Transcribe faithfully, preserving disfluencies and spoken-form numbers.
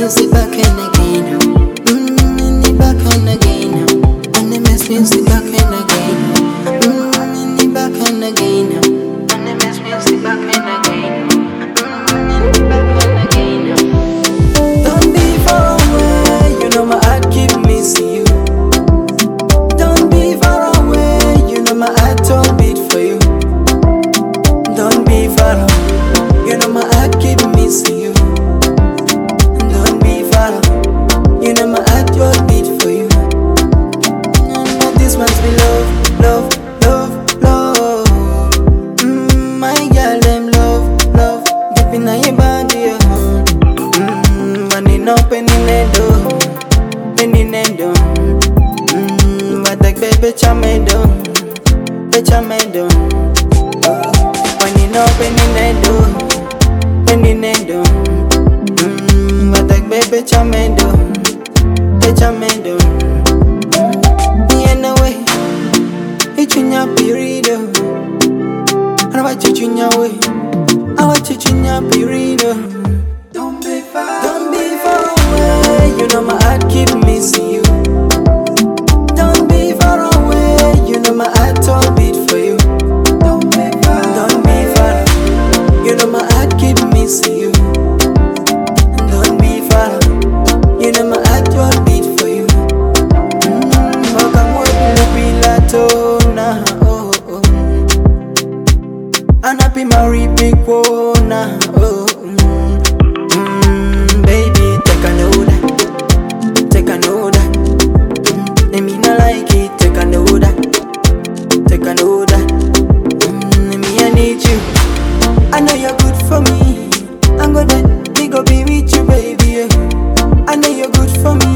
music back and again. Mm, in the back and again. When they miss music back and again. Mm, in the back and again. When they miss music back and again. Mm, in the back and again. Don't be far away, you know my heart keep missing you. Don't be far away, you know my heart don't beat for you. Don't be far away, you know my heart keep missing you. Don't be far away, you know my heart will beat for you. And this must be love, love, love, love. Mm, my girl, them love, love. Deep in your body, uh. Mm, money no penny nedo, penny nedo. Mm, but like baby chamedo, baby chamedo. Money no penny nedo, penny nedo. Mm, but like baby chamedo, baby chamedo. Me and the way, it's in your period. I want you in your way, I want you in your period. Don't be far, don't be far away. You know my heart keep missing you. Don't be far away. You know my heart all beat for you. Don't be far, don't be far. You know my heart keep missing you. Don't be far. You know my heart all beat for you. Mm, oh, come with me, Pilato, nah, oh, oh. And happy Mary Picona, oh. Mm, baby, take a know that, take a know that. Mm, they mean I like it, take a know that, take a know that. Mm, me I need you, I know you're good for me. I'm gonna be go be with you, baby. Yeah. I know you're good for me.